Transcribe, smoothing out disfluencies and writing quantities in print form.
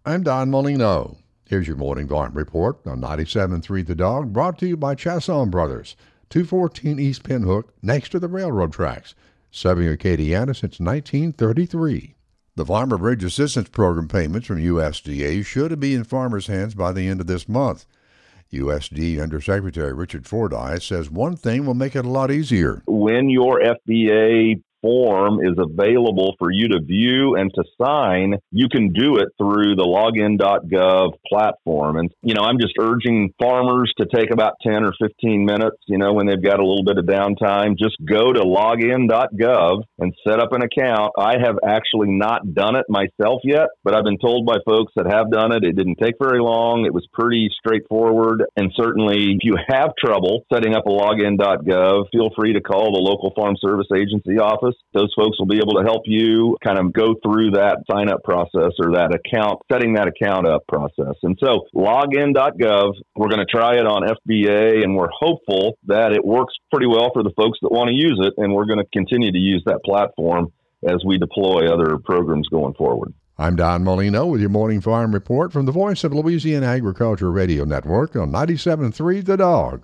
I'm Don Molino. Here's your morning farm report on 97.3 The Dog, brought to you by Chasson Brothers, 214 East Pinhook, next to the railroad tracks, serving Acadiana since 1933. The Farmer Bridge Assistance Program payments from USDA should be in farmers' hands by the end of this month. USDA Undersecretary Richard Fordyce says one thing will make it a lot easier. When your FBA form is available for you to view and to sign, you can do it through the login.gov platform. And, I'm just urging farmers to take about 10 or 15 minutes, when they've got a little bit of downtime, just go to login.gov and set up an account. I have actually not done it myself yet, but I've been told by folks that have done it. It didn't take very long. It was pretty straightforward. And certainly if you have trouble setting up a login.gov, feel free to call the local Farm Service Agency office. Those folks will be able to help you kind of go through that sign up process or that account, setting that account up process. And so login.gov, we're going to try it on FBA, and we're hopeful that it works pretty well for the folks that want to use it. And we're going to continue to use that platform as we deploy other programs going forward. I'm Don Molino with your morning farm report from the Voice of Louisiana Agriculture Radio Network on 97.3 The Dog.